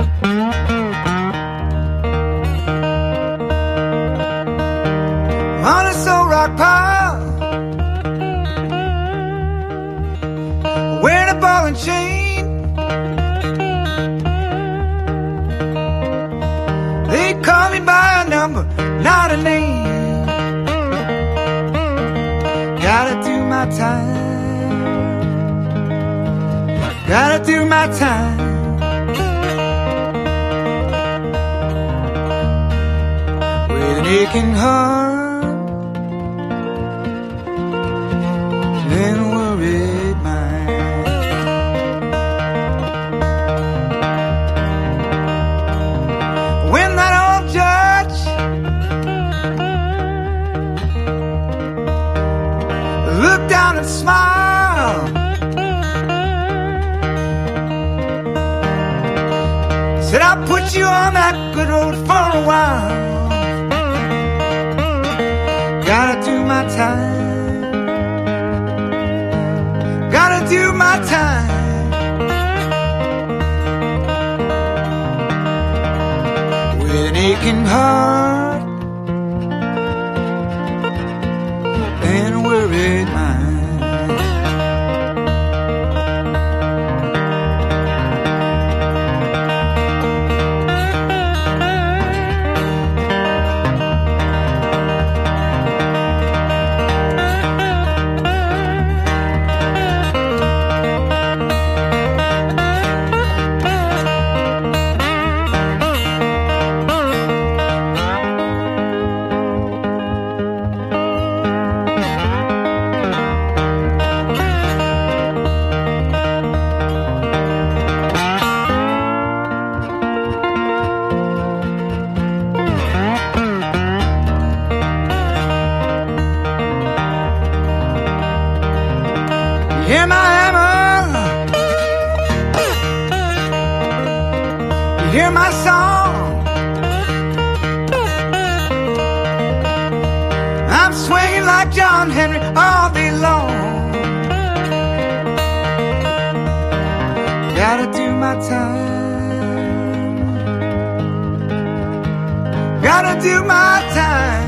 On this old rock pile, wearing a ball and chain. They call me by a number, not a name. Gotta do my time, gotta do my time. With an aching heart and worried mind. When that old judge looked down and smiled, said, I'll put you on that good road for a while. Gotta do my time, gotta do my time. With an aching heart and a worried mind. Hear my hammer, you hear my song. I'm swinging like John Henry all day long. Gotta do my time, gotta do my time.